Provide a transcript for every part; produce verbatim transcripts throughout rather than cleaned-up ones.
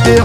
جدي.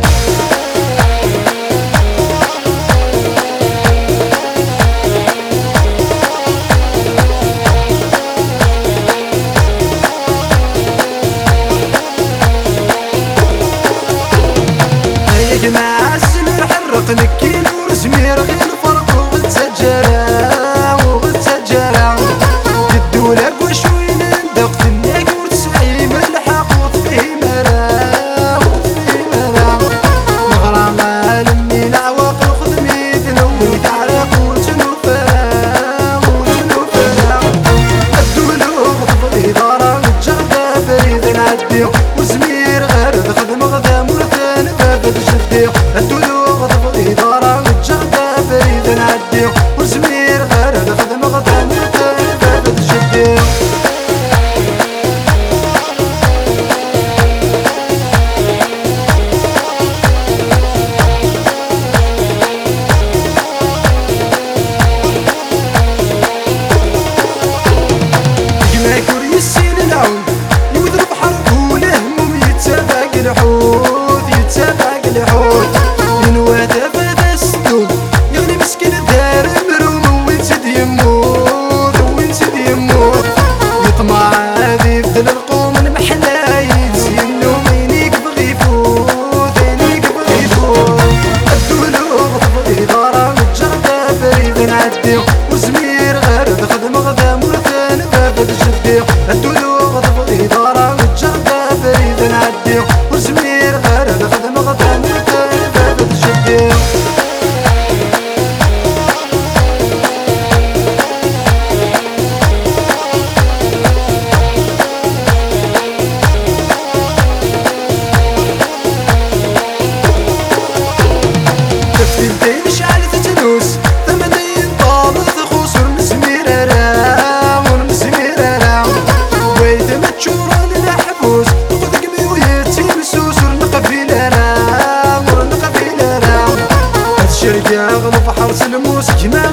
يا جماعة السمير حرق نكيل ورسمير غير الفرق وغتسجل وغتسجل جدو لك وشوين ندق تنيك ورتسعي من الحق وفيه مرا وفيه مرا مغرام لمي العواق الخدمي تنوي تعرق وتنوفا وتنوفا الدولو غضب إدارة متجردة فريد نعدي وسمير غير خدم غدا مرتين بابد جدي. الدولو غضب إدارة متجردة فريد نعدي وسمير غير خدم غدا مرتين بابد جدي. يسين العون يوذر بحر والهموم يتسابق الحوت يتسابق الحوت من وادف هذا السدود يغني مسكين الدار مروم وين سد يموت وين سد يموت يطمع هذي بدل القوم المحلى يتسينو عينيك بغي يفوت عينيك بغي يفوت الدولو غضب إدارة متجردة فريد نعدي وسمير غير خدم غدا مرتين بابد جدي. الدولو غضب إدارة متجردة فريد نعدي وسمير غير خدم غدا مرتين بابد جدي. تفتيلتين شعلت تنوس ثمانين طالت خسر مسمير رام ونمسمير رام ويد متشورن الحبوس وقدقمي ويتيم سوس ورنقفيل رام ورنقفيل رام هاد الشرقة غلب حرس الموس جمال